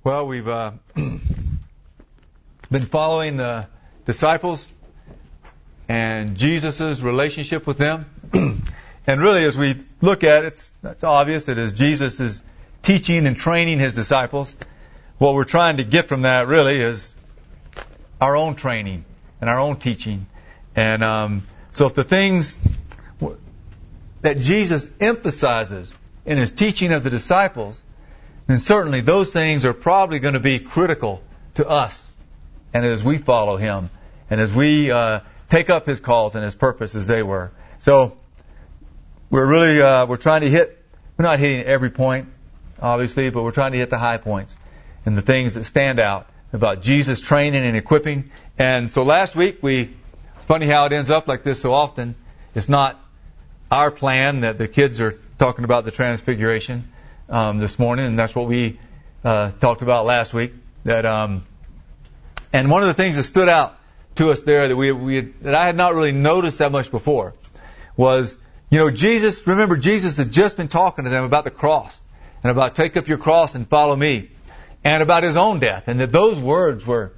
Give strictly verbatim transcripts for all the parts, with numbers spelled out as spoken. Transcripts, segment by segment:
Well, we've uh, been following the disciples and Jesus' relationship with them. And really, as we look at it, it's, it's obvious that as Jesus is teaching and training His disciples, what we're trying to get from that really is our own training and our own teaching. And um, so if the things that Jesus emphasizes in His teaching of the disciples, then certainly those things are probably going to be critical to us and as we follow Him and as we uh, take up His calls and His purpose as they were. So we're really, uh, we're trying to hit, we're not hitting every point, obviously, but we're trying to hit the high points and the things that stand out about Jesus training and equipping. And so last week, we, it's funny how it ends up like this so often. It's not our plan that the kids are talking about the transfiguration um, this morning, and that's what we uh, talked about last week. That um, and one of the things that stood out to us there that we, we had, that I had not really noticed that much before was, you know, Jesus. Remember, Jesus had just been talking to them about the cross and about take up your cross and follow me, and about His own death, and that those words were,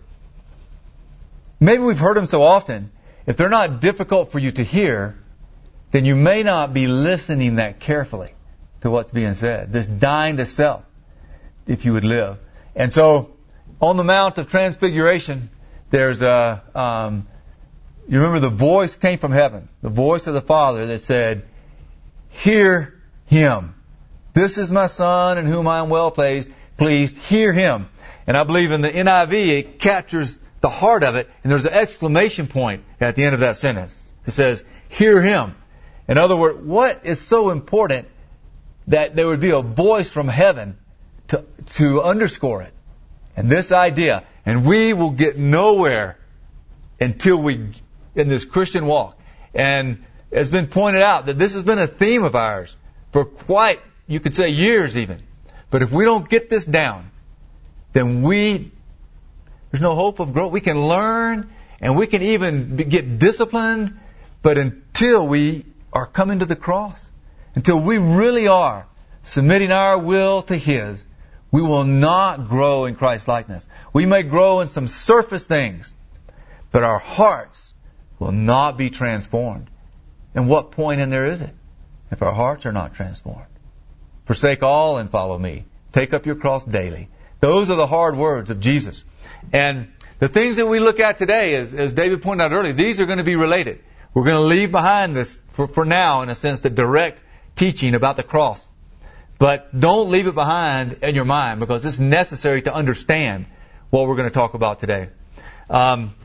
maybe we've heard them so often, if they're not difficult for you to hear, then you may not be listening that carefully to what's being said. This dying to self, if you would live. And so, on the Mount of Transfiguration, there's a, um, you remember the voice came from heaven, the voice of the Father that said, "Hear Him. This is my Son in whom I am well pleased. Please hear Him." And I believe in the N I V it captures the heart of it, and there's an exclamation point at the end of that sentence. It says, "Hear Him." In other words, what is so important that there would be a voice from heaven to to underscore it? And this idea, and we will get nowhere until we, in this Christian walk. And it's been pointed out that this has been a theme of ours for quite, you could say, years even. But if we don't get this down, then we, there's no hope of growth. We can learn and we can even be, get disciplined, but until we are coming to the cross, until we really are submitting our will to His, we will not grow in Christ's likeness. We may grow in some surface things, but our hearts will not be transformed. And what point in there is it if our hearts are not transformed? Forsake all and follow me. Take up your cross daily. Those are the hard words of Jesus. And the things that we look at today, as, as David pointed out earlier, these are going to be related. We're going to leave behind this, for, for now, in a sense, the direct teaching about the cross. But don't leave it behind in your mind, because it's necessary to understand what we're going to talk about today. Um,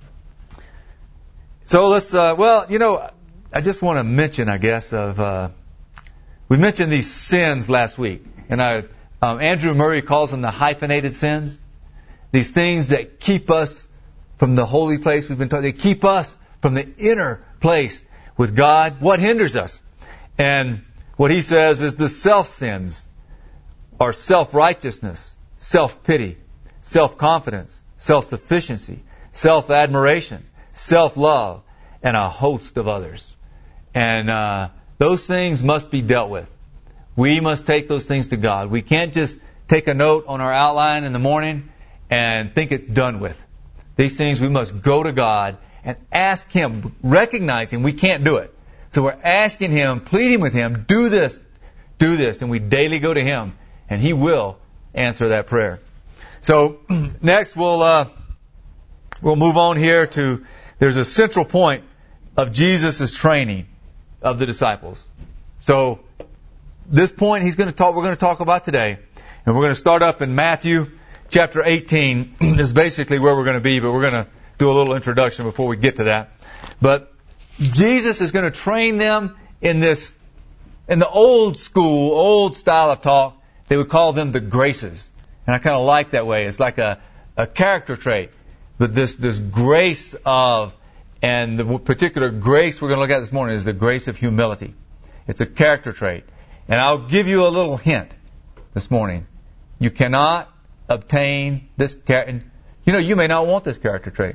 so let's, uh, well, you know, I just want to mention, I guess, of, uh, we mentioned these sins last week. And I, um, Andrew Murray calls them the hyphenated sins. These things that keep us from the holy place we've been taught. They keep us from the inner place with God. What hinders us? And what he says is the self-sins are self-righteousness, self-pity, self-confidence, self-sufficiency, self-admiration, self-love, and a host of others. And uh, those things must be dealt with. We must take those things to God. We can't just take a note on our outline in the morning and think it's done with. These things we must go to God and ask Him, recognizing we can't do it. So we're asking Him, pleading with Him, do this, do this. And we daily go to Him, and He will answer that prayer. So next we'll uh, we'll move on here to, there's a central point of Jesus' training of the disciples. So this point he's going to talk, we're going to talk about today. And we're going to start up in Matthew chapter eighteen is basically where we're going to be, but we're going to do a little introduction before we get to that. But Jesus is going to train them in this, in the old school, old style of talk. They would call them the graces. And I kind of like that way. It's like a, a character trait. But this, this grace of, and the particular grace we're going to look at this morning is the grace of humility. It's a character trait. And I'll give you a little hint this morning. You cannot obtain this character. You know, you may not want this character trait.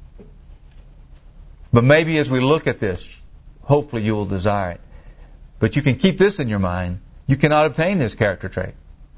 But maybe as we look at this, hopefully you will desire it. But you can keep this in your mind. You cannot obtain this character trait.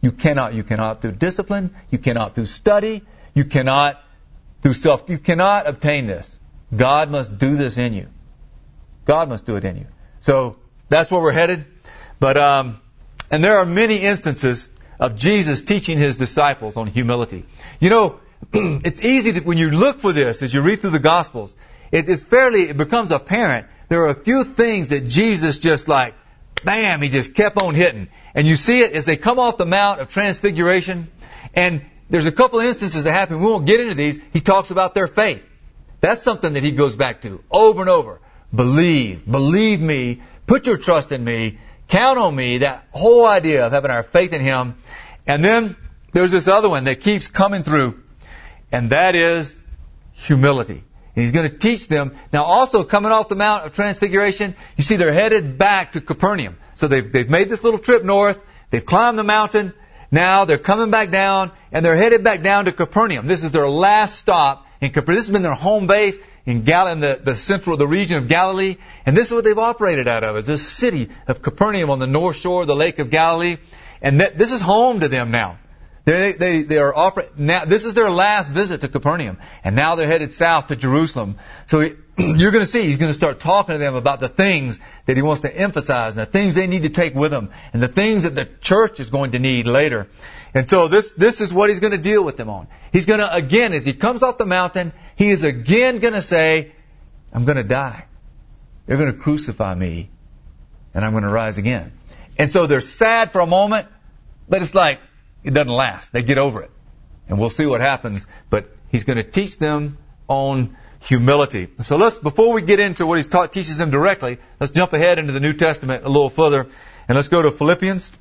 You cannot. You cannot through discipline. You cannot through study. You cannot through self. You cannot obtain this. God must do this in you. God must do it in you. So that's where we're headed. But um, and there are many instances of Jesus teaching His disciples on humility. You know, it's easy to, when you look for this, as you read through the Gospels, it is fairly, it becomes apparent there are a few things that Jesus just like, bam, He just kept on hitting. And you see it as they come off the Mount of Transfiguration. And there's a couple of instances that happen. We won't get into these. He talks about their faith. That's something that He goes back to over and over. Believe. Believe me. Put your trust in me. Count on me. That whole idea of having our faith in Him. And then there's this other one that keeps coming through. And that is humility. And He's going to teach them. Now also coming off the Mount of Transfiguration, you see they're headed back to Capernaum. So they've, they've made this little trip north. They've climbed the mountain. Now they're coming back down and they're headed back down to Capernaum. This is their last stop in Capernaum. This has been their home base in, Gal- in the, the central, the region of Galilee. And this is what they've operated out of, is this city of Capernaum on the north shore of the Lake of Galilee. And th- this is home to them now. They, they, they are operating, now, this is their last visit to Capernaum. And now they're headed south to Jerusalem. So he, you're going to see, He's going to start talking to them about the things that He wants to emphasize and the things they need to take with them and the things that the church is going to need later. And so this, this is what He's going to deal with them on. He's going to, again, as He comes off the mountain, He is again going to say, I'm going to die. They're going to crucify me and I'm going to rise again. And so they're sad for a moment, but it's like, it doesn't last. They get over it. And we'll see what happens. But He's going to teach them on humility. So let's, before we get into what He taught, teaches them directly, let's jump ahead into the New Testament a little further. And let's go to Philippians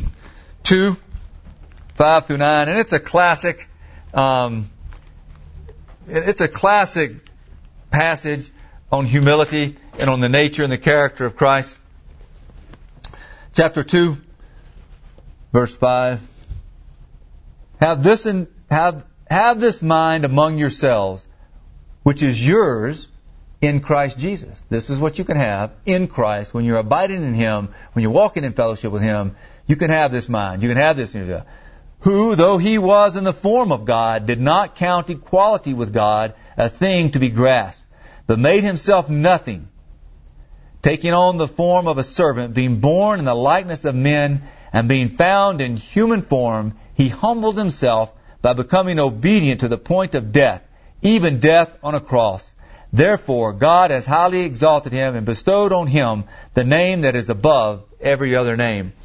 two, five through nine. And it's a classic, um, it's a classic passage on humility and on the nature and the character of Christ. Chapter two, verse five. Have this in, have, have this mind among yourselves, which is yours in Christ Jesus. This is what you can have in Christ. When you're abiding in Him, when you're walking in fellowship with Him, you can have this mind. You can have this in yourself. Who, though He was in the form of God, did not count equality with God a thing to be grasped, but made Himself nothing, taking on the form of a servant, being born in the likeness of men, and being found in human form, He humbled Himself by becoming obedient to the point of death, even death on a cross. Therefore, God has highly exalted Him and bestowed on Him the name that is above every other name.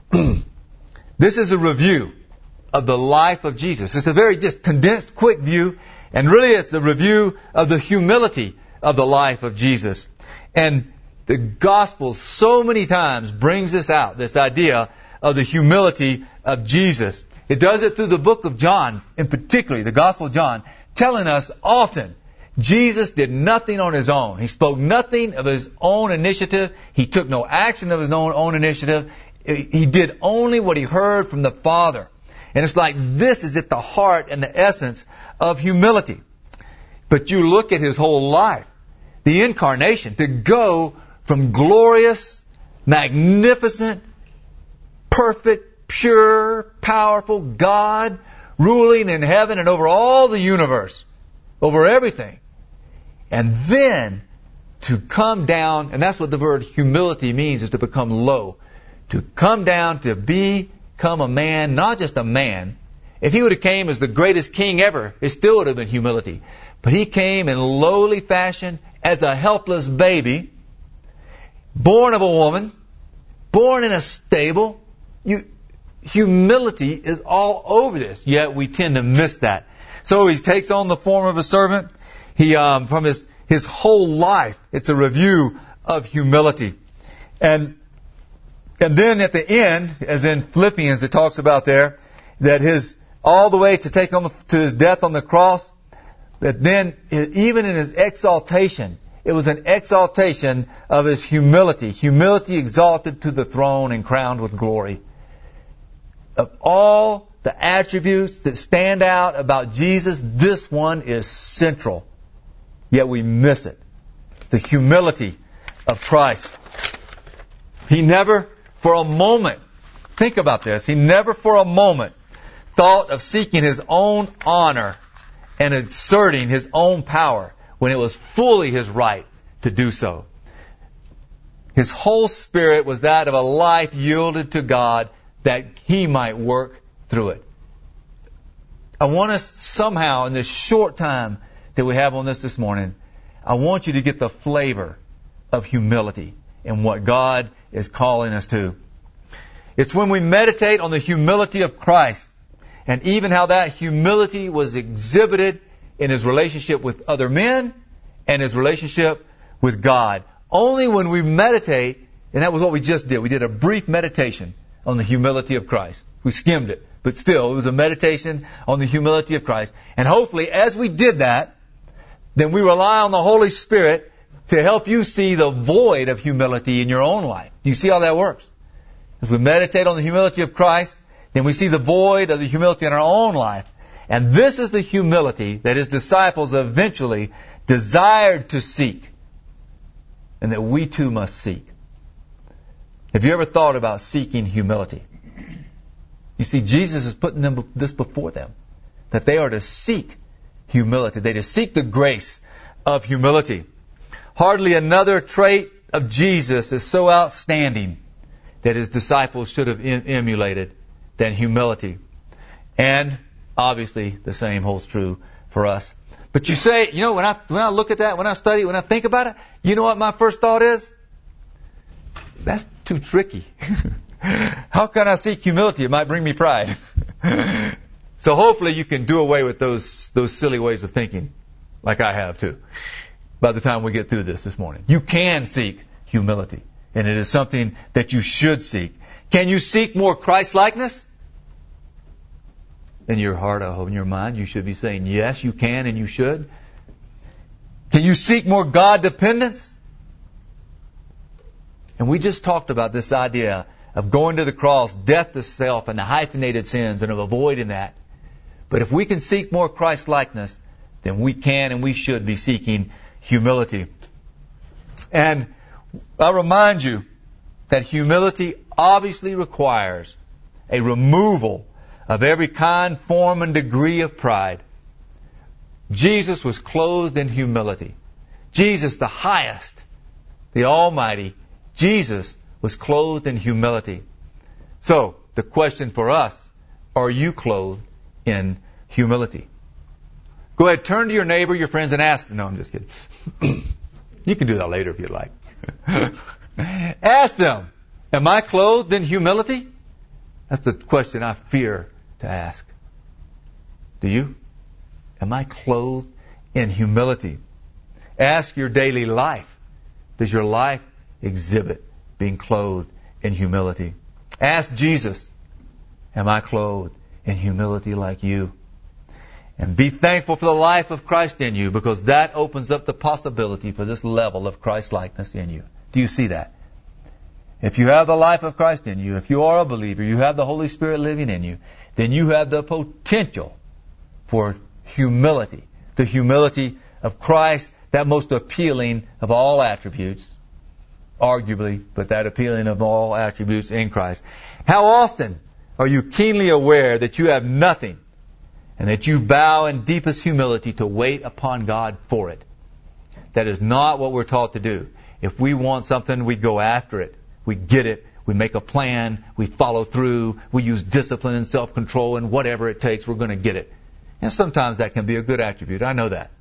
This is a review of the life of Jesus. It's a very just condensed, quick view, and really it's a review of the humility of the life of Jesus. And the Gospel so many times brings this out, this idea of the humility of Jesus. It does it through the book of John, in particular, the Gospel of John, telling us often Jesus did nothing on His own. He spoke nothing of His own initiative. He took no action of His own, own initiative. He did only what He heard from the Father. And it's like this is at the heart and the essence of humility. But you look at His whole life, the incarnation, to go from glorious, magnificent, perfect, pure, powerful God ruling in heaven and over all the universe, over everything. And then to come down, and that's what the word humility means, is to become low. To come down, to become a man, not just a man. If He would have came as the greatest king ever, it still would have been humility. But He came in lowly fashion as a helpless baby, born of a woman, born in a stable. You, humility is all over this, yet we tend to miss that. So He takes on the form of a servant. He, um, from his, his whole life, it's a review of humility. And, and then at the end, as in Philippians, it talks about there, that his, all the way to take on the, to His death on the cross, that then, even in His exaltation, it was an exaltation of His humility. Humility exalted to the throne and crowned with glory. Of all the attributes that stand out about Jesus, this one is central. Yet we miss it. The humility of Christ. He never, for a moment, Think about this. He never for a moment thought of seeking his own honor and asserting his own power when it was fully his right to do so. His whole spirit was that of a life yielded to God that he might work through it. I want us somehow in this short time that we have on this this morning, I want you to get the flavor of humility and what God is calling us to. It's when we meditate on the humility of Christ and even how that humility was exhibited in his relationship with other men and his relationship with God. Only when we meditate, and that was what we just did. We did a brief meditation on the humility of Christ. We skimmed it, but still, it was a meditation on the humility of Christ. And hopefully, as we did that, then we rely on the Holy Spirit to help you see the void of humility in your own life. Do you see how that works? As we meditate on the humility of Christ, then we see the void of the humility in our own life. And this is the humility that his disciples eventually desired to seek, and that we too must seek. Have you ever thought about seeking humility? You see, Jesus is putting them, this before them, that they are to seek humility. They are to seek the grace of humility. Hardly another trait of Jesus is so outstanding that his disciples should have em- emulated than humility. And obviously the same holds true for us. But you say, you know, when I when I look at that, when I study, when I think about it, you know what my first thought is? That's too tricky. How can I seek humility? It might bring me pride. So hopefully you can do away with those those silly ways of thinking, like I have too, by the time we get through this this morning. You can seek humility, and it is something that you should seek. Can you seek more Christ-likeness? In your heart, I hope, in your mind, you should be saying, yes, you can and you should. Can you seek more God dependence? And we just talked about this idea of going to the cross, death to self, and the hyphenated sins, and of avoiding that. But if we can seek more Christ-likeness, then we can and we should be seeking humility. And I remind you that humility obviously requires a removal of every kind, form, and degree of pride. Jesus was clothed in humility. Jesus, the highest, the Almighty, Jesus was clothed in humility. So, the question for us, are you clothed in humility? Go ahead, turn to your neighbor, your friends, and ask them. No, I'm just kidding. You can do that later if you'd like. Ask them, am I clothed in humility? That's the question I fear to ask. Do you? Am I clothed in humility? Ask your daily life. Does your life exhibit being clothed in humility? Ask Jesus, am I clothed in humility like you? And be thankful for the life of Christ in you, because that opens up the possibility for this level of Christ-likeness in you. Do you see that? If you have the life of Christ in you, if you are a believer, you have the Holy Spirit living in you, then you have the potential for humility. The humility of Christ, that most appealing of all attributes, arguably, but that appealing of all attributes in Christ. How often are you keenly aware that you have nothing and that you bow in deepest humility to wait upon God for it? That is not what we're taught to do. If we want something, we go after it. We get it. We make a plan. We follow through. We use discipline and self-control, and whatever it takes, we're going to get it. And sometimes that can be a good attribute. I know that.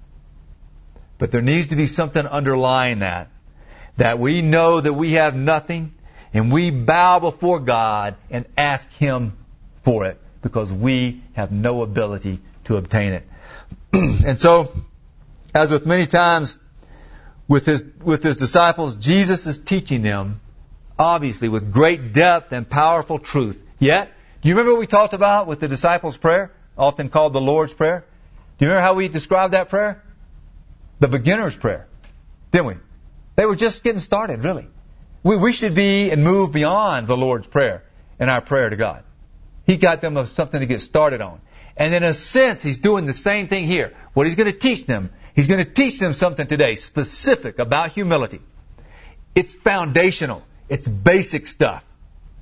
But there needs to be something underlying that. That we know that we have nothing, and we bow before God and ask Him for it, because we have no ability to obtain it. And so, as with many times with his, with his disciples, Jesus is teaching them, obviously, with great depth and powerful truth. Yet, do you remember what we talked about with the disciples' prayer, often called the Lord's Prayer? Do you remember how we described that prayer? The beginner's prayer, didn't we? They were just getting started, really. We, we should be and move beyond the Lord's Prayer in our prayer to God. He got them something to get started on. And in a sense, He's doing the same thing here. What He's going to teach them, He's going to teach them something today specific about humility. It's foundational. It's basic stuff.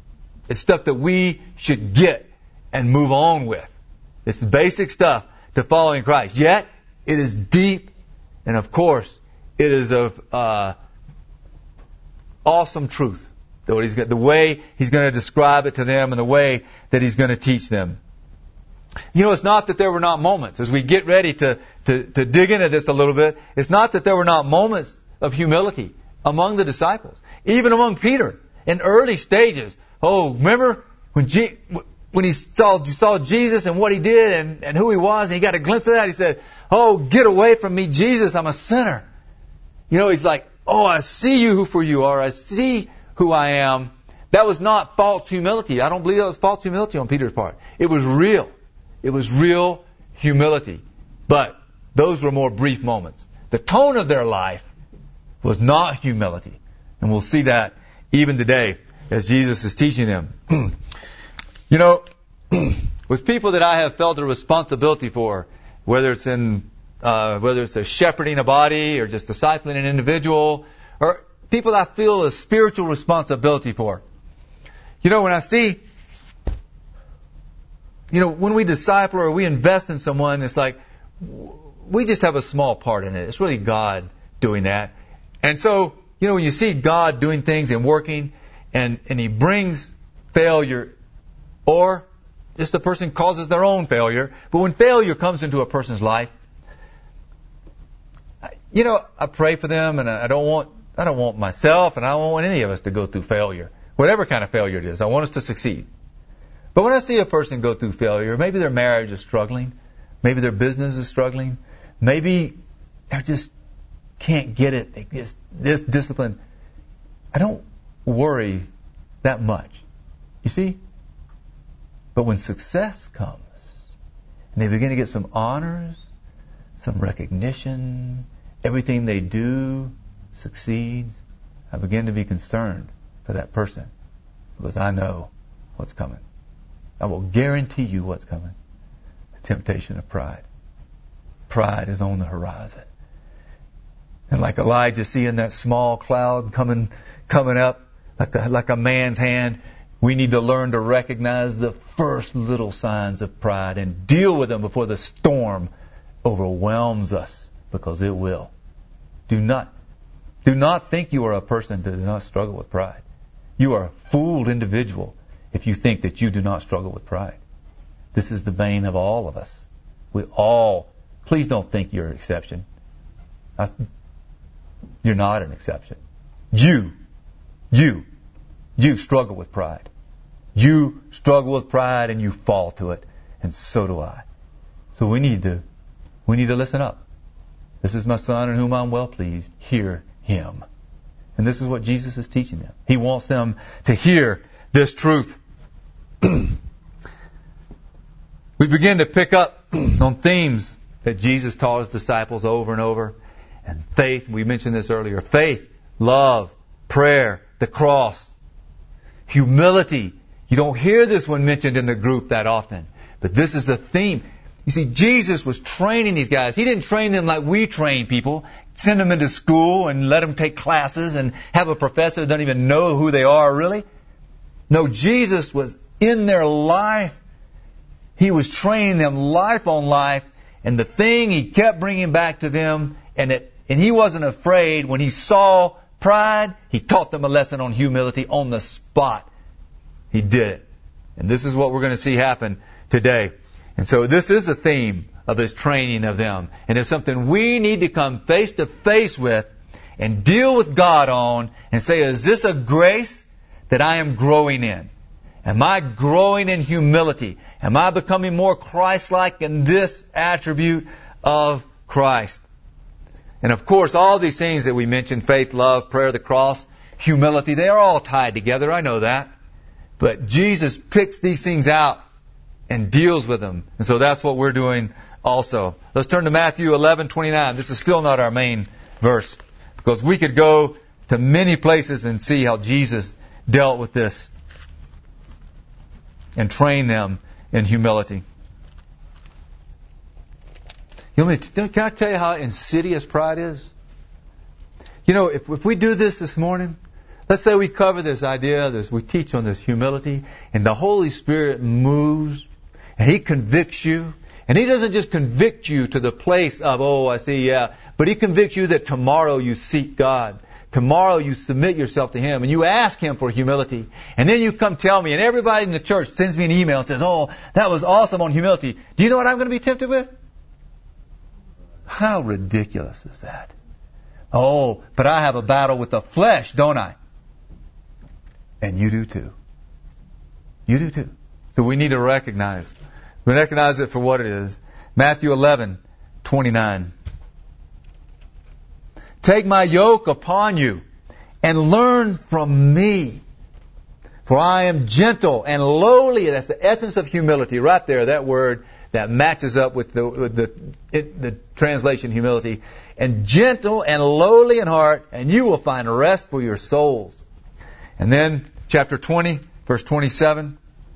It's stuff that we should get and move on with. It's basic stuff to following Christ. Yet, it is deep, and of course, it is of uh, awesome truth. The way, he's, the way He's going to describe it to them and the way that He's going to teach them. You know, it's not that there were not moments. As we get ready to, to, to dig into this a little bit, it's not that there were not moments of humility among the disciples. Even among Peter, in early stages. Oh, remember when G, when he saw, saw Jesus and what He did and, and who He was, and he got a glimpse of that, he said, oh, get away from me, Jesus, I'm a sinner. You know, he's like, oh, I see you for you are. I see who I am. That was not false humility. I don't believe that was false humility on Peter's part. It was real. It was real humility. But those were more brief moments. The tone of their life was not humility. And we'll see that even today as Jesus is teaching them. You know, with people that I have felt a responsibility for, whether it's in uh, whether it's a shepherding a body or just discipling an individual, or people I feel a spiritual responsibility for. You know, when I see, you know, when we disciple or we invest in someone, it's like we just have a small part in it. It's really God doing that. And so, you know, when you see God doing things and working, and, and He brings failure, or just the person causes their own failure, but when failure comes into a person's life, you know, I pray for them, and I don't want, I don't want myself, and I don't want any of us to go through failure. Whatever kind of failure it is, I want us to succeed. But when I see a person go through failure, maybe their marriage is struggling, maybe their business is struggling, maybe they just can't get it, they just, this discipline, I don't worry that much. You see? But when success comes, and they begin to get some honors, some recognition, everything they do succeeds, I begin to be concerned for that person, because I know what's coming. I will guarantee you what's coming. The temptation of pride. Pride is on the horizon. And like Elijah seeing that small cloud coming coming up like a, like a man's hand, we need to learn to recognize the first little signs of pride and deal with them before the storm overwhelms us, because it will. Do not, do not think you are a person that does not struggle with pride. You are a fooled individual if you think that you do not struggle with pride. This is the bane of all of us. We all, please don't think you're an exception. I, you're not an exception. You, you, you struggle with pride. You struggle with pride and you fall to it. And so do I. So we need to, we need to listen up. This is my son in whom I'm well pleased. Hear him. And this is what Jesus is teaching them. He wants them to hear this truth. We begin to pick up on themes that Jesus taught His disciples over and over. And faith, we mentioned this earlier. Faith, love, prayer, the cross, humility. You don't hear this one mentioned in the group that often. But this is a theme. You see, Jesus was training these guys. He didn't train them like we train people. Send them into school and let them take classes and have a professor that doesn't even know who they are really. No, Jesus was in their life. He was training them life on life. And the thing He kept bringing back to them, and it, and He wasn't afraid when He saw pride, He taught them a lesson on humility on the spot. He did it. And this is what we're going to see happen today. And so this is the theme of His training of them. And it's something we need to come face to face with and deal with God on and say, is this a grace that I am growing in? Am I growing in humility? Am I becoming more Christ-like in this attribute of Christ? And of course, all these things that we mentioned, faith, love, prayer, the cross, humility, they are all tied together. I know that. But Jesus picks these things out and deals with them. And so that's what we're doing also. Let's turn to Matthew eleven twenty-nine. This is still not our main verse, because we could go to many places and see how Jesus dealt with this and train them in humility. You know, can I tell you how insidious pride is? You know, if, if we do this this morning, Let's say we cover this idea, this we teach on this humility, and the Holy Spirit moves, and He convicts you. And He doesn't just convict you to the place of, oh, I see, yeah, but He convicts you that tomorrow you seek God. Tomorrow you submit yourself to Him and you ask Him for humility. And then you come tell me, and everybody in the church sends me an email and says, oh, that was awesome on humility. Do you know what I'm going to be tempted with? How ridiculous is that? Oh, but I have a battle with the flesh, don't I? And you do too. You do too. So we need to recognize. Recognize it for what it is. Matthew eleven twenty-nine. Take my yoke upon you and learn from me. For I am gentle and lowly. That's the essence of humility right there. That word that matches up with the, with the, it, the translation humility. And gentle and lowly in heart, and you will find rest for your souls. And then chapter twenty, verse twenty-seven.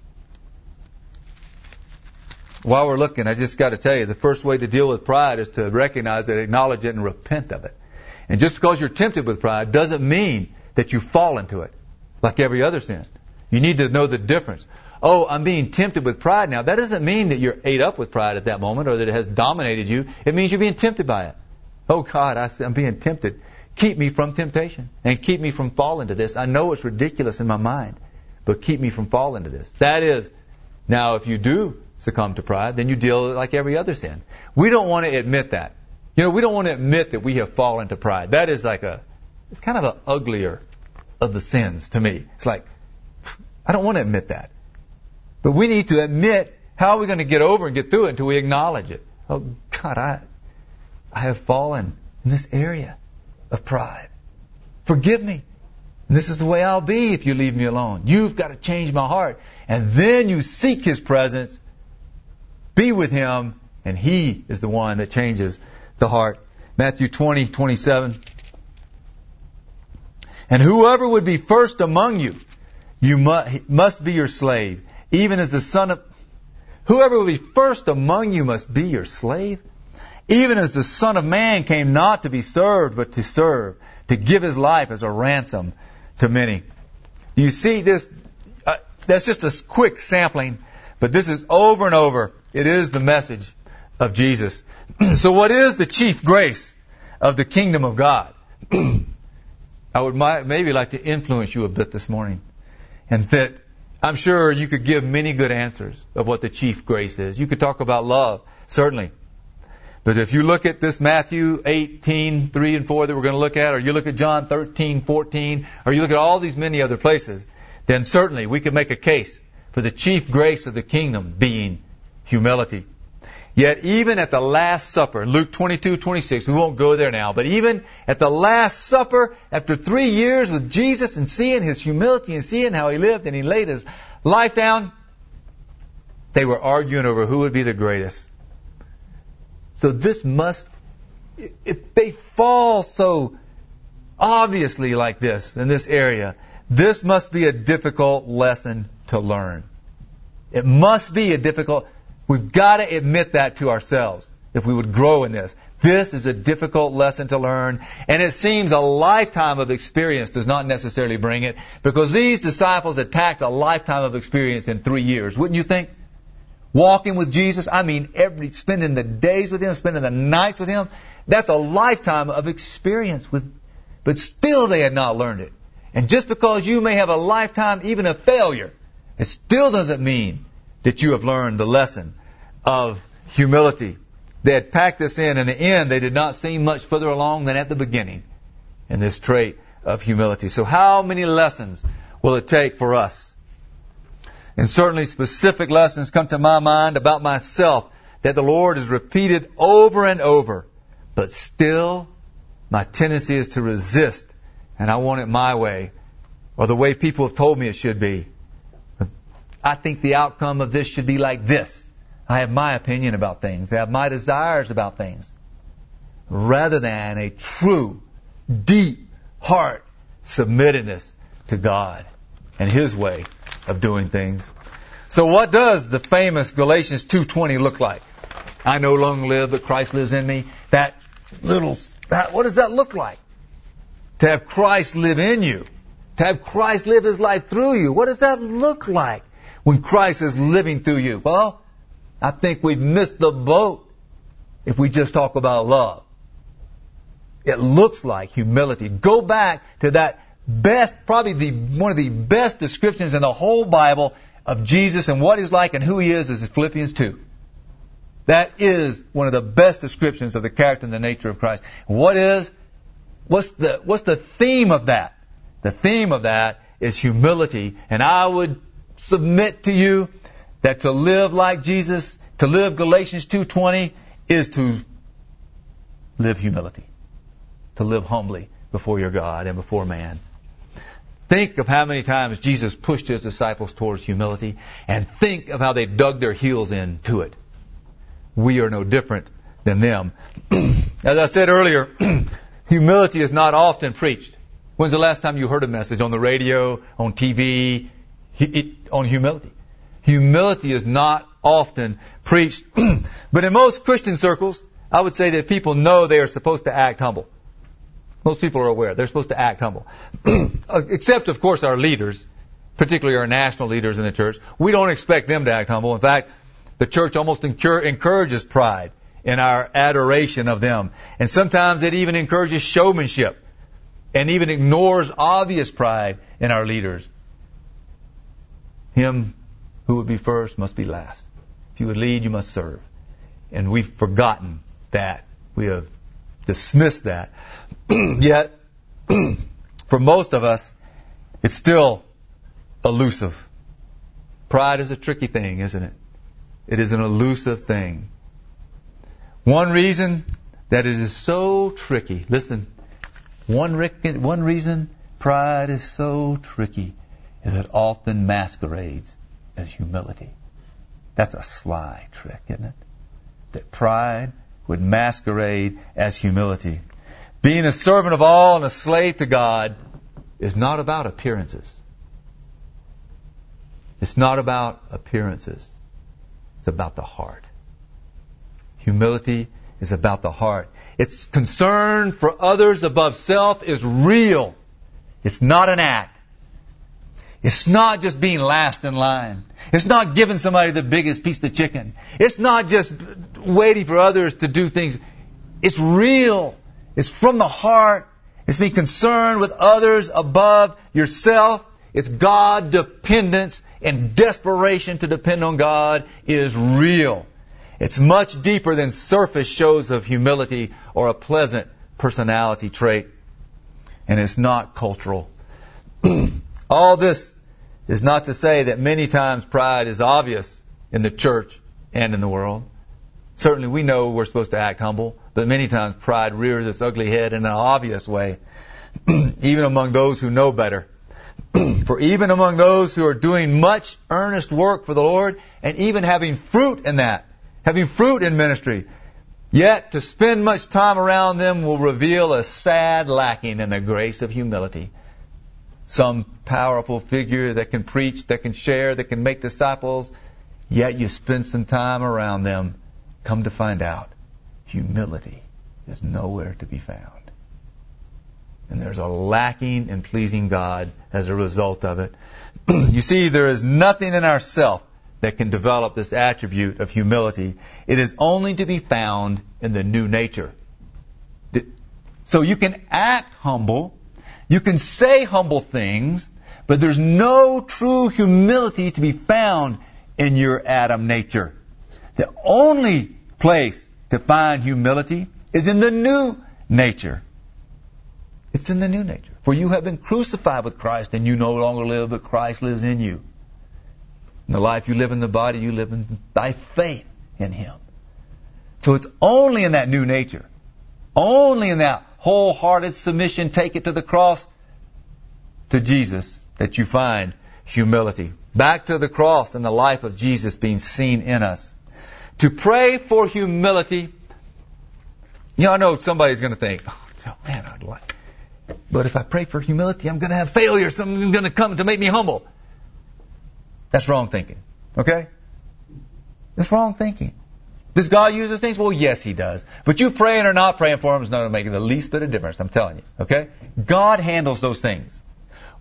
While we're looking, I just got to tell you, the first way to deal with pride is to recognize it, acknowledge it, and repent of it. And just because you're tempted with pride doesn't mean that you fall into it like every other sin. You need to know the difference. Oh, I'm being tempted with pride now. That doesn't mean that you're ate up with pride at that moment or that it has dominated you. It means you're being tempted by it. Oh, God, I, I'm being tempted. Keep me from temptation and keep me from falling to this. I know it's ridiculous in my mind, but keep me from falling to this. That is, now if you do succumb to pride, then you deal like every other sin. We don't want to admit that. You know, we don't want to admit that we have fallen to pride. That is like a, it's kind of an uglier of the sins to me. It's like, I don't want to admit that. But we need to admit, how are we going to get over and get through it until we acknowledge it? Oh, God, I, I have fallen in this area of pride. Forgive me. And this is the way I'll be if you leave me alone. You've got to change my heart. And then you seek His presence, be with Him, and He is the one that changes the heart. Matthew twenty, twenty-seven. And whoever would be first among you, you must, must be your slave, even as the son of... Whoever will be first among you must be your slave, even as the Son of Man came not to be served, but to serve, to give His life as a ransom to many. You see this, uh, that's just a quick sampling, but this is over and over. It is the message of Jesus. So what is the chief grace of the kingdom of God? I would maybe like to influence you a bit this morning. And that I'm sure you could give many good answers of what the chief grace is. You could talk about love, certainly. But if you look at this Matthew eighteen, three and four that we're going to look at, or you look at John thirteen, fourteen, or you look at all these many other places, then certainly we could make a case for the chief grace of the kingdom being humility. Yet even at the Last Supper, Luke twenty-two, twenty-six, we won't go there now, but even at the Last Supper, after three years with Jesus and seeing His humility and seeing how He lived and He laid His life down, they were arguing over who would be the greatest. So this must, if they fall so obviously like this in this area, this must be a difficult lesson to learn. It must be a difficult... We've got to admit that to ourselves if we would grow in this. This is a difficult lesson to learn, and it seems a lifetime of experience does not necessarily bring it, because these disciples had packed a lifetime of experience in three years. Wouldn't you think? Walking with Jesus, I mean, every spending the days with Him, spending the nights with Him, that's a lifetime of experience with. But still they had not learned it. And just because you may have a lifetime, even of failure, it still doesn't mean that you have learned the lesson of humility. They had packed this in. In the end, they did not seem much further along than at the beginning in this trait of humility. So how many lessons will it take for us? And certainly specific lessons come to my mind about myself that the Lord has repeated over and over. But still, my tendency is to resist. And I want it my way, or the way people have told me it should be. I think the outcome of this should be like this. I have my opinion about things. I have my desires about things. Rather than a true, deep heart submittedness to God and His way of doing things. So what does the famous Galatians two twenty look like? I no longer live, but Christ lives in me. That little, that, what does that look like? To have Christ live in you. To have Christ live His life through you. What does that look like when Christ is living through you? Well, I think we've missed the boat if we just talk about love. It looks like humility. Go back to that best, probably the one of the best descriptions in the whole Bible of Jesus and what He's like and who He is is Philippians two. That is one of the best descriptions of the character and the nature of Christ. What is, what's the, what's the theme of that? The theme of that is humility. And I would submit to you that to live like Jesus, to live Galatians two twenty, is to live humility. To live humbly before your God and before man. Think of how many times Jesus pushed His disciples towards humility, and think of how they dug their heels into it. We are no different than them. As I said earlier, humility is not often preached. When's the last time you heard a message on the radio, on T V, on humility? Humility is not often preached. But in most Christian circles, I would say that people know they are supposed to act humble. Most people are aware they're supposed to act humble. Except, of course, our leaders, particularly our national leaders in the church. We don't expect them to act humble. In fact, the church almost encourages pride in our adoration of them. And sometimes it even encourages showmanship and even ignores obvious pride in our leaders. Him who would be first must be last. If you would lead, you must serve. And we've forgotten that. We have dismissed that. Yet, for most of us, it's still elusive. Pride is a tricky thing, isn't it? It is an elusive thing. One reason that it is so tricky, listen, one, one reason pride is so tricky is it often masquerades as humility. That's a sly trick, isn't it? That pride would masquerade as humility. Being a servant of all and a slave to God is not about appearances. It's not about appearances. It's about the heart. Humility is about the heart. Its concern for others above self is real. It's not an act. It's not just being last in line. It's not giving somebody the biggest piece of chicken. It's not just waiting for others to do things. It's real. It's from the heart. It's being concerned with others above yourself. It's God dependence and desperation to depend on God is real. It's much deeper than surface shows of humility or a pleasant personality trait. And it's not cultural. All this is not to say that many times pride is obvious in the church and in the world. Certainly we know we're supposed to act humble, but many times pride rears its ugly head in an obvious way, even among those who know better. For even among those who are doing much earnest work for the Lord, and even having fruit in that, having fruit in ministry, yet to spend much time around them will reveal a sad lacking in the grace of humility. Some powerful figure that can preach, that can share, that can make disciples, yet you spend some time around them, come to find out, humility is nowhere to be found. And there's a lacking in pleasing God as a result of it. You see, there is nothing in ourself that can develop this attribute of humility. It is only to be found in the new nature. So you can act humble, you can say humble things, but there's no true humility to be found in your Adam nature. The only place to find humility is in the new nature. It's in the new nature. For you have been crucified with Christ, and you no longer live, but Christ lives in you. In the life you live in the body, you live in by faith in Him. So it's only in that new nature, only in that wholehearted submission, take it to the cross, to Jesus, that you find humility. Back to the cross and the life of Jesus being seen in us. To pray for humility, you know, I know somebody's going to think, oh, man, I'd like, but if I pray for humility, I'm going to have failure. Something's going to come to make me humble. That's wrong thinking. Okay? That's wrong thinking. Does God use those things? Well, yes, He does. But you praying or not praying for Him is not going to make the least bit of difference, I'm telling you. Okay? God handles those things.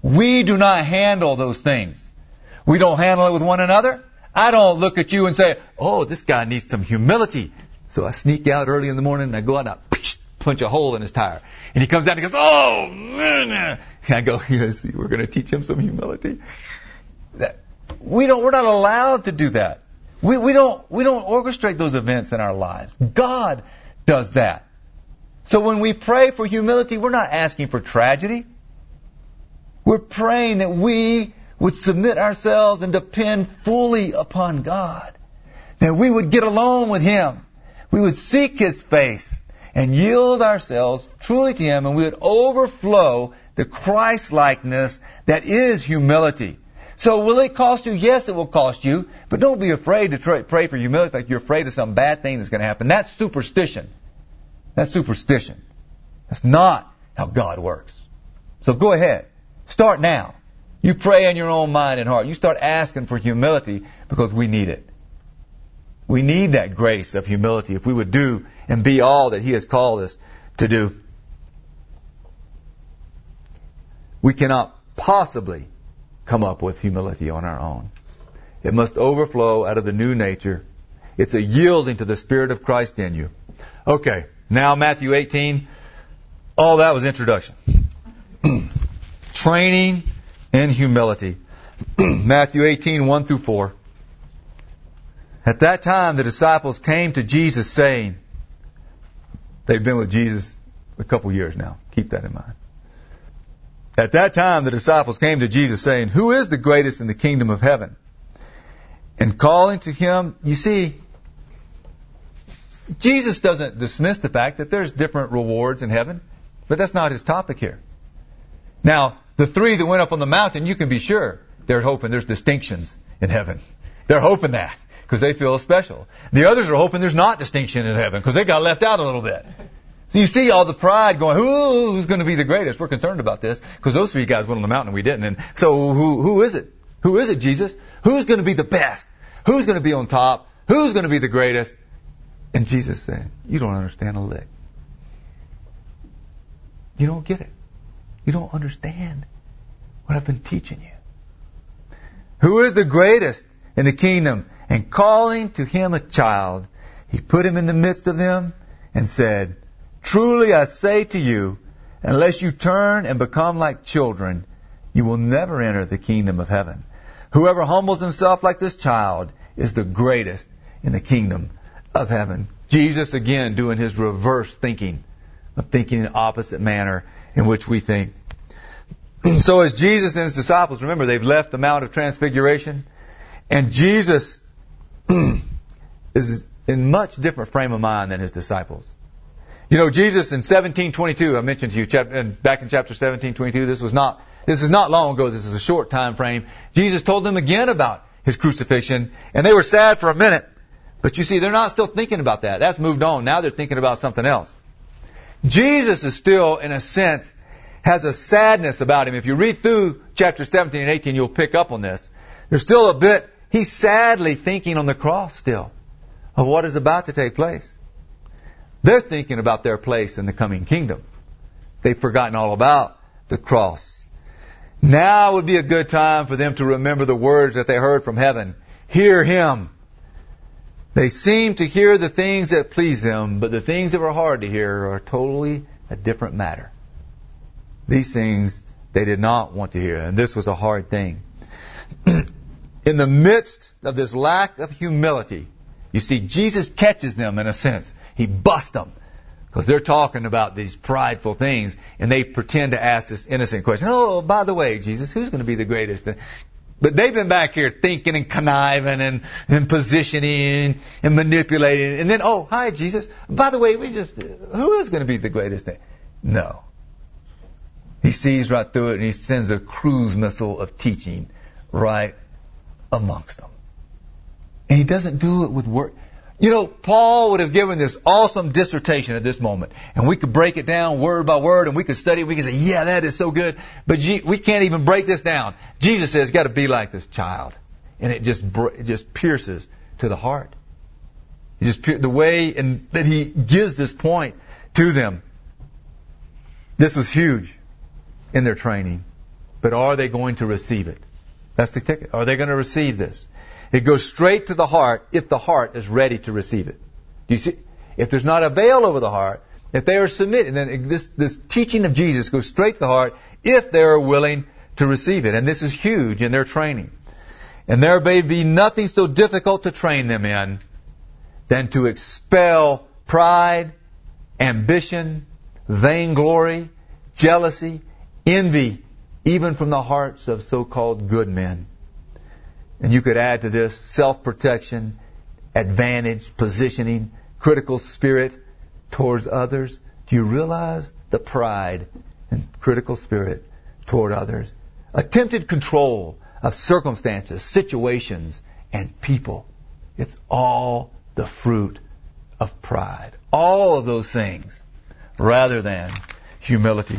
We do not handle those things. We don't handle it with one another. I don't look at you and say, oh, this guy needs some humility. So I sneak out early in the morning and I go out and I punch a hole in his tire. And he comes out and he goes, oh, man. And I go, yes, we're going to teach him some humility. That, we don't, we're not allowed to do that. We, we don't, we don't orchestrate those events in our lives. God does that. So when we pray for humility, we're not asking for tragedy. We're praying that we would submit ourselves and depend fully upon God. That we would get along with Him. We would seek His face and yield ourselves truly to Him, and we would overflow the Christ-likeness that is humility. So will it cost you? Yes, it will cost you. But don't be afraid to try, pray for humility like you're afraid of some bad thing that's going to happen. That's superstition. That's superstition. That's not how God works. So go ahead. Start now. You pray in your own mind and heart. You start asking for humility because we need it. We need that grace of humility if we would do and be all that He has called us to do. We cannot possibly come up with humility on our own. It must overflow out of the new nature. It's a yielding to the Spirit of Christ in you. Okay, now Matthew eighteen. All that was introduction. Training in humility. Matthew eighteen, one through four. At that time the disciples came to Jesus saying, they've been with Jesus a couple years now. Keep that in mind. At that time the disciples came to Jesus saying, who is the greatest in the kingdom of heaven? And calling to Him, you see, Jesus doesn't dismiss the fact that there's different rewards in heaven, but that's not His topic here. Now, the three that went up on the mountain, you can be sure they're hoping there's distinctions in heaven. They're hoping that because they feel special. The others are hoping there's not distinction in heaven because they got left out a little bit. So you see all the pride going, Who, who's going to be the greatest? We're concerned about this because those three guys went on the mountain and we didn't. And so who, who is it? Who is it, Jesus? Who's going to be the best? Who's going to be on top? Who's going to be the greatest? And Jesus said, you don't understand a lick. You don't get it. You don't understand what I've been teaching you. Who is the greatest in the kingdom? And calling to Him a child, He put him in the midst of them and said, truly I say to you, unless you turn and become like children, you will never enter the kingdom of heaven. Whoever humbles himself like this child is the greatest in the kingdom of heaven. Jesus, again, doing His reverse thinking, of thinking in the opposite manner in which we think. So as Jesus and His disciples, remember, they've left the Mount of Transfiguration, and Jesus is in much different frame of mind than His disciples. You know, Jesus in seventeen twenty-two, I mentioned to you chapter, back in chapter seventeen twenty-two, this was not, this is not long ago, this is a short time frame. Jesus told them again about His crucifixion, and they were sad for a minute. But you see, they're not still thinking about that. That's moved on. Now they're thinking about something else. Jesus is still, in a sense, has a sadness about Him. If you read through chapter seventeen and eighteen, you'll pick up on this. There's still a bit, He's sadly thinking on the cross still of what is about to take place. They're thinking about their place in the coming kingdom. They've forgotten all about the cross. Now would be a good time for them to remember the words that they heard from heaven. Hear Him. They seem to hear the things that please them, but the things that were hard to hear are totally a different matter. These things they did not want to hear, and this was a hard thing. In the midst of this lack of humility, you see, Jesus catches them in a sense. He busts them because they're talking about these prideful things, and they pretend to ask this innocent question. Oh, by the way, Jesus, who's going to be the greatest? But they've been back here thinking and conniving and, and positioning and manipulating. And then, oh, hi, Jesus. By the way, we just, who is going to be the greatest thing? No. He sees right through it, and He sends a cruise missile of teaching right amongst them. And He doesn't do it with word. You know, Paul would have given this awesome dissertation at this moment, and we could break it down word by word, and we could study it. We could say, yeah, that is so good. But we can't even break this down. Jesus says, got to be like this child. And it just it just pierces to the heart. It just the way in, that He gives this point to them. This was huge in their training. but are they going to receive it? That's the ticket. Are they going to receive this? It goes straight to the heart if the heart is ready to receive it. Do you see? If there's not a veil over the heart, if they are submitted, then this, this teaching of Jesus goes straight to the heart if they are willing to receive it. And this is huge in their training. And there may be nothing so difficult to train them in than to expel pride, ambition, vainglory, jealousy, envy, even from the hearts of so-called good men. And you could add to this self-protection, advantage, positioning, critical spirit towards others. Do you realize the pride and critical spirit toward others? Attempted control of circumstances, situations, and people. It's all the fruit of pride. All of those things rather than humility.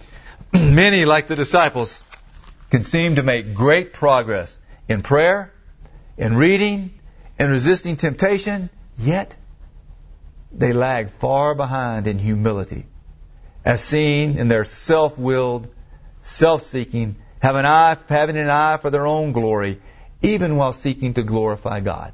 Many, like the disciples, can seem to make great progress in prayer, in reading, in resisting temptation, yet they lag far behind in humility, as seen in their self-willed, self-seeking, have an eye, having an eye for their own glory, even while seeking to glorify God.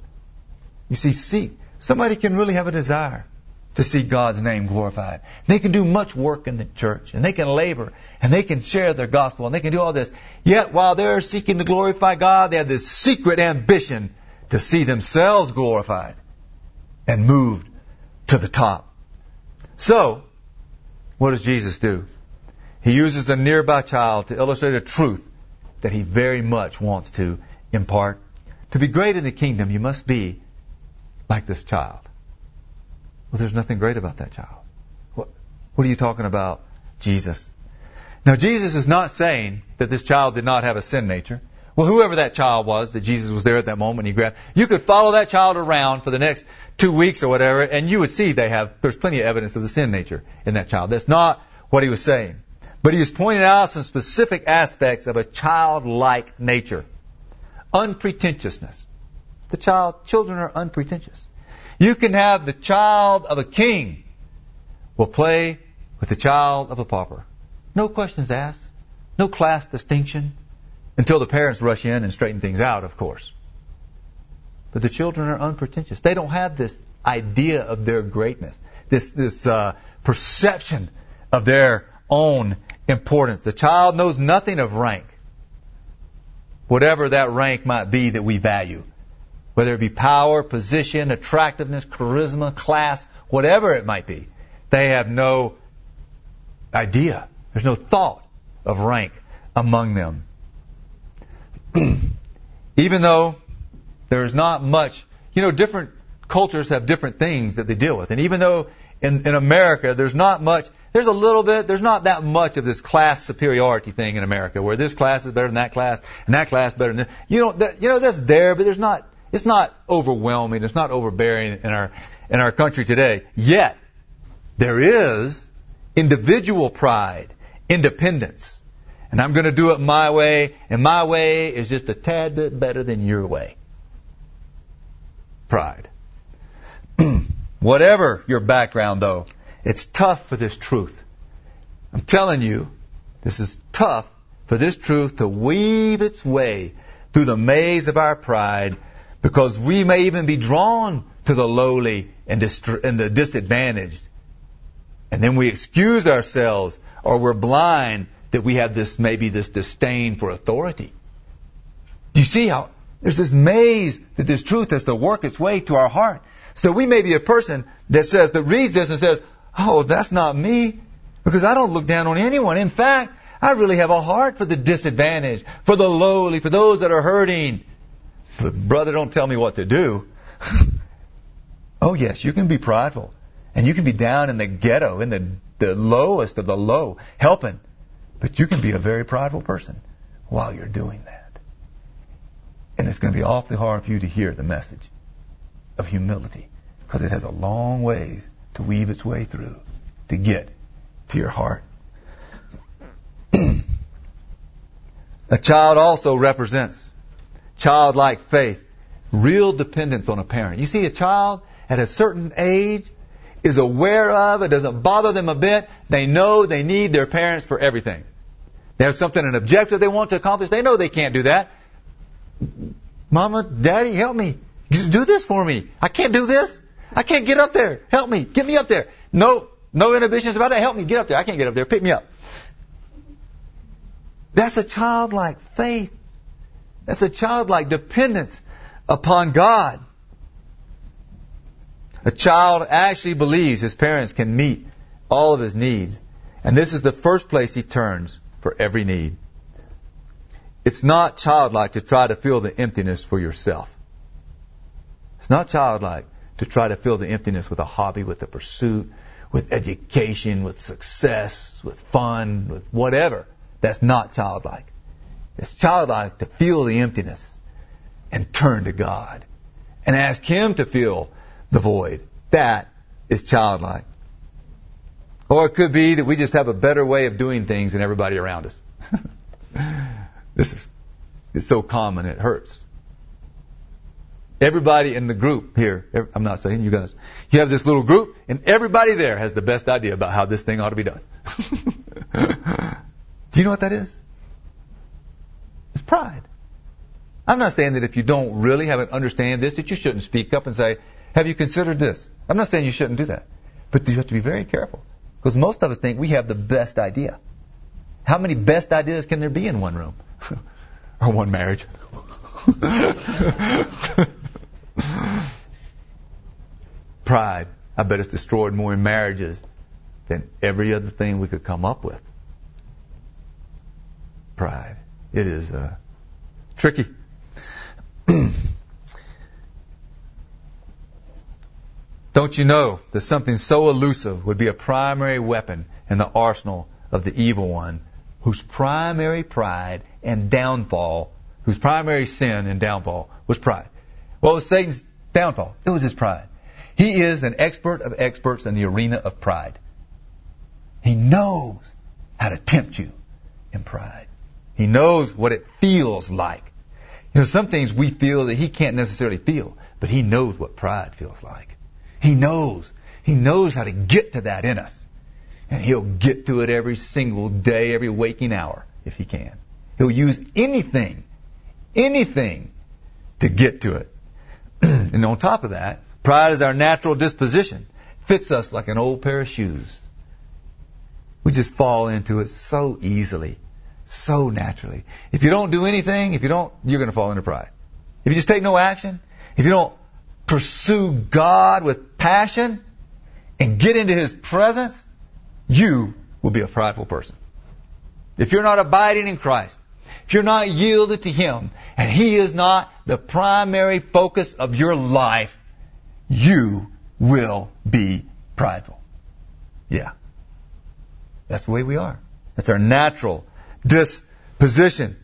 You see, see, somebody can really have a desire to see God's name glorified. They can do much work in the church, and they can labor, and they can share their gospel, and they can do all this. Yet, while they're seeking to glorify God, they have this secret ambition to see themselves glorified and moved to the top. So, what does Jesus do? He uses a nearby child to illustrate a truth that he very much wants to impart. To be great in the kingdom, you must be like this child. Well, there's nothing great about that child. What, what are you talking about, Jesus? Now, Jesus is not saying that this child did not have a sin nature. Well, whoever that child was, that Jesus was there at that moment, he grabbed. You could follow that child around for the next two weeks or whatever, and you would see they have, there's plenty of evidence of the sin nature in that child. That's not what he was saying. But he was pointing out some specific aspects of a childlike nature. Unpretentiousness. The child, children are unpretentious. You can have the child of a king will play with the child of a pauper. No questions asked. No class distinction. Until the parents rush in and straighten things out, of course. But the children are unpretentious. They don't have this idea of their greatness. This, this uh, perception of their own importance. The child knows nothing of rank. Whatever that rank might be that we value. Whether it be power, position, attractiveness, charisma, class, whatever it might be. They have no idea. There's no thought of rank among them. Even though there is not much, you know, different cultures have different things that they deal with. And even though in, in America there's not much, there's a little bit, there's not that much of this class superiority thing in America where this class is better than that class and that class better than this. You know, that, you know, that's there, but there's not, it's not overwhelming, it's not overbearing in our, in our country today. Yet, there is individual pride, independence. And I'm going to do it my way, and my way is just a tad bit better than your way. Pride. Whatever your background, though, it's tough for this truth. I'm telling you, this is tough for this truth to weave its way through the maze of our pride, because we may even be drawn to the lowly and, dist- and the disadvantaged. And then we excuse ourselves, or we're blind that we have this, maybe this disdain for authority. Do you see how there's this maze that this truth has to work its way to our heart? So we may be a person that says, that reads this and says, oh, that's not me, because I don't look down on anyone. In fact, I really have a heart for the disadvantaged, for the lowly, for those that are hurting. But brother, don't tell me what to do. Oh yes, you can be prideful. And you can be down in the ghetto, in the, the lowest of the low, helping. But you can be a very prideful person while you're doing that. And it's going to be awfully hard for you to hear the message of humility, because it has a long way to weave its way through to get to your heart. A child also represents childlike faith, real dependence on a parent. You see, a child at a certain age is aware of, it doesn't bother them a bit. They know they need their parents for everything. They have something, an objective they want to accomplish. They know they can't do that. Mama, Daddy, help me. Do this for me. I can't do this. I can't get up there. Help me. Get me up there. No, no inhibitions about that. Help me get up there. I can't get up there. Pick me up. That's a childlike faith. That's a childlike dependence upon God. A child actually believes his parents can meet all of his needs. And this is the first place he turns for every need. It's not childlike to try to fill the emptiness for yourself. It's not childlike to try to fill the emptiness with a hobby, with a pursuit, with education, with success, with fun, with whatever. That's not childlike. It's childlike to feel the emptiness and turn to God and ask Him to fill the void. That is childlike. Or it could be that we just have a better way of doing things than everybody around us. This is it's so common it hurts. Everybody in the group here, I'm not saying you guys, you have this little group and everybody there has the best idea about how this thing ought to be done. Do you know what that is? It's pride. I'm not saying that if you don't really have an understand this, that you shouldn't speak up and say, have you considered this? I'm not saying you shouldn't do that. But you have to be very careful. Because most of us think we have the best idea. How many best ideas can there be in one room? Or one marriage? Pride. I bet it's destroyed more marriages than every other thing we could come up with. Pride. It is uh, tricky. Don't you know that something so elusive would be a primary weapon in the arsenal of the evil one, whose primary pride and downfall, whose primary sin and downfall was pride? What was Satan's downfall? It was his pride. He is an expert of experts in the arena of pride. He knows how to tempt you in pride. He knows what it feels like. You know, some things we feel that he can't necessarily feel, but he knows what pride feels like. He knows. He knows how to get to that in us. And he'll get to it every single day, every waking hour, if he can. He'll use anything, anything to get to it. And on top of that, pride is our natural disposition. Fits us like an old pair of shoes. We just fall into it so easily, so naturally. If you don't do anything, if you don't, you're going to fall into pride. If you just take no action, if you don't pursue God with passion and get into His presence, you will be a prideful person. If you're not abiding in Christ, if you're not yielded to Him, and He is not the primary focus of your life, you will be prideful. Yeah. That's the way we are. That's our natural disposition.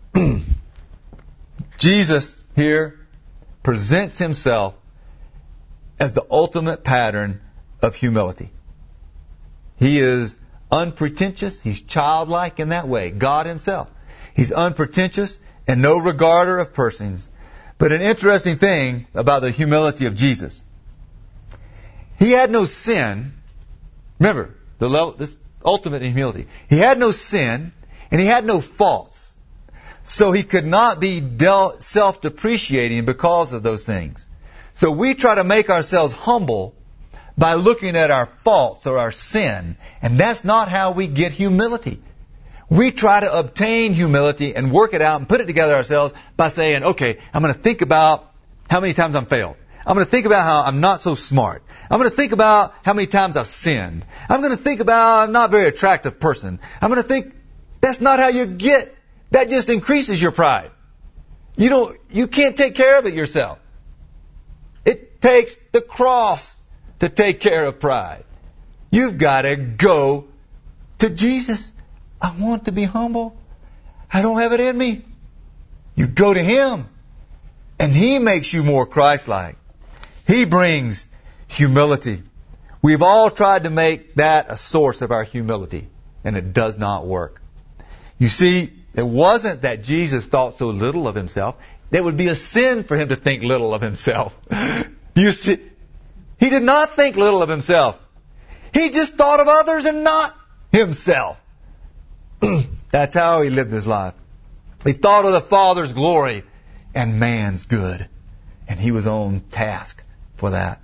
Jesus here presents Himself as the ultimate pattern of humility. He is unpretentious. He's childlike in that way. God Himself. He's unpretentious and no regarder of persons. But an interesting thing about the humility of Jesus. He had no sin. Remember, the level, this ultimate in humility. He had no sin and He had no faults. So He could not be del- self-depreciating because of those things. So we try to make ourselves humble by looking at our faults or our sin. And that's not how we get humility. We try to obtain humility and work it out and put it together ourselves by saying, okay, I'm going to think about how many times I'm failed. I'm going to think about how I'm not so smart. I'm going to think about how many times I've sinned. I'm going to think about I'm not a very attractive person. I'm going to think that's not how you get. That just increases your pride. You don't, you can't take care of it yourself. It takes the cross to take care of pride. You've got to go to Jesus. I want to be humble. I don't have it in me. You go to Him, and He makes you more Christ-like. He brings humility. We've all tried to make that a source of our humility, and it does not work. You see, it wasn't that Jesus thought so little of Himself. It would be a sin for Him to think little of Himself. You see, He did not think little of Himself. He just thought of others and not Himself. That's how he lived his life. He thought of the Father's glory and man's good. And he was on task for that.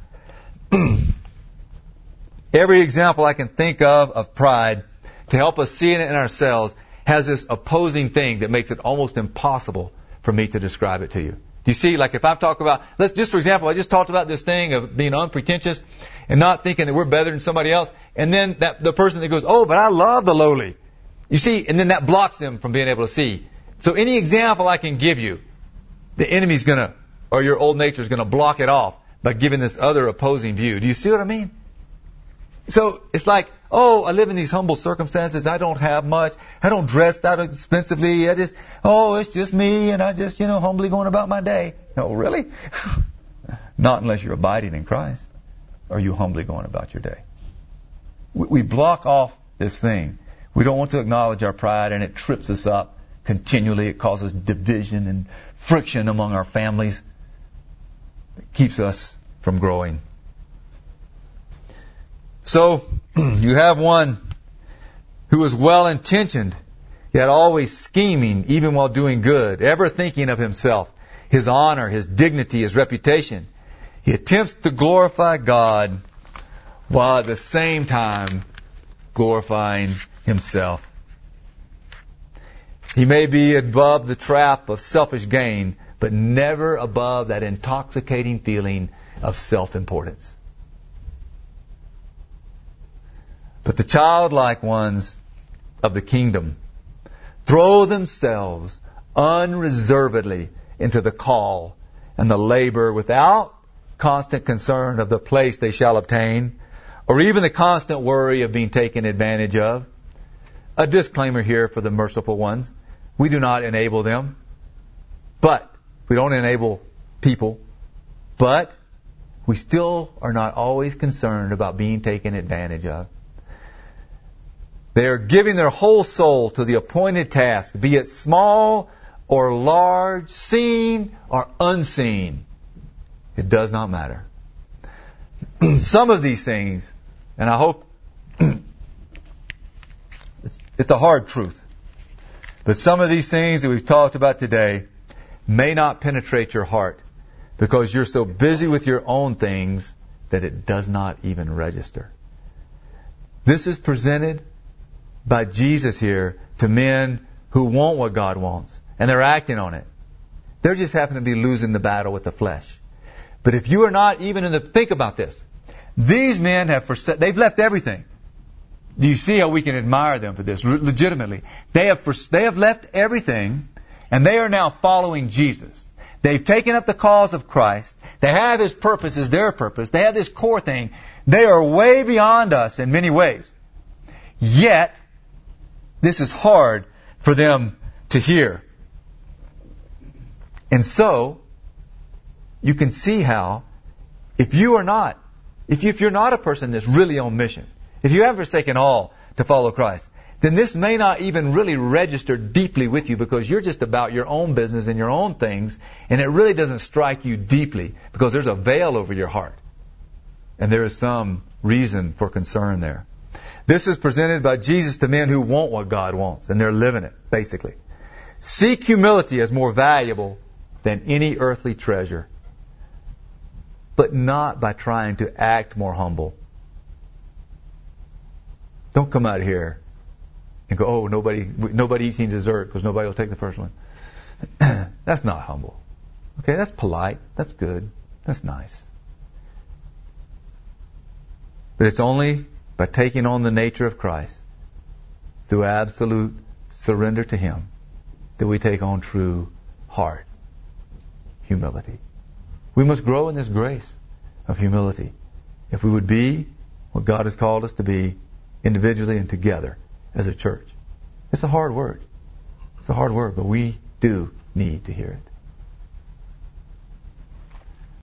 Every example I can think of of pride to help us see it in ourselves has this opposing thing that makes it almost impossible for me to describe it to you. Do you see, like if I'm talking about, let's just for example, I just talked about this thing of being unpretentious and not thinking that we're better than somebody else. And then that the person that goes, oh, but I love the lowly. You see, and then that blocks them from being able to see. So any example I can give you, the enemy's going to, or your old nature is going to block it off by giving this other opposing view. Do you see what I mean? So it's like, oh, I live in these humble circumstances. I don't have much. I don't dress that expensively. I just, oh, it's just me, and I just, you know, humbly going about my day. No, really? Not unless you're abiding in Christ. Are you humbly going about your day? We, we block off this thing. We don't want to acknowledge our pride, and it trips us up continually. It causes division and friction among our families. It keeps us from growing. So, you have one who is well-intentioned, yet always scheming, even while doing good, ever thinking of himself, his honor, his dignity, his reputation. He attempts to glorify God while at the same time glorifying himself. He may be above the trap of selfish gain, but never above that intoxicating feeling of self-importance. But the childlike ones of the kingdom throw themselves unreservedly into the call and the labor without constant concern of the place they shall obtain, or even the constant worry of being taken advantage of. A disclaimer here for the merciful ones. We do not enable them, but we don't enable people, but we still are not always concerned about being taken advantage of. They are giving their whole soul to the appointed task, be it small or large, seen or unseen. It does not matter. Some of these things, and I hope it's, it's a hard truth, but some of these things that we've talked about today may not penetrate your heart because you're so busy with your own things that it does not even register. This is presented by Jesus here to men who want what God wants, and they're acting on it. They're just happen to be losing the battle with the flesh. But if you are not even in the, think about this. These men have, forset, they've left everything. Do you see how we can admire them for this? Legitimately. They have, they have left everything, and they are now following Jesus. They've taken up the cause of Christ. They have His purpose as their purpose. They have this core thing. They are way beyond us in many ways. Yet, this is hard for them to hear. And so, you can see how, if you are not, if, you, if you're not a person that's really on mission, if you have forsaken all to follow Christ, then this may not even really register deeply with you because you're just about your own business and your own things, and it really doesn't strike you deeply because there's a veil over your heart. And there is some reason for concern there. This is presented by Jesus to men who want what God wants, and they're living it, basically. Seek humility as more valuable than any earthly treasure, but not by trying to act more humble. Don't come out here and go, oh, nobody nobody eats any dessert because nobody will take the first one. That's not humble. Okay, that's polite. That's good. That's nice. But it's only by taking on the nature of Christ, through absolute surrender to Him, that we take on true heart humility. We must grow in this grace of humility if we would be what God has called us to be individually and together as a church. It's a hard word. It's a hard word, but we do need to hear it.